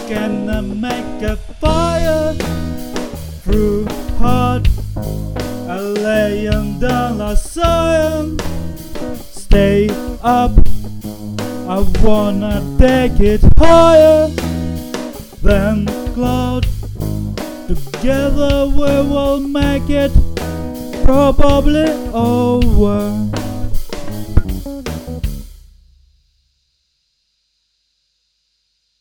gonna make a fire through heart. I laying down like Zion. Stay up, I wanna take it higher than cloud. Together we will make it probably over.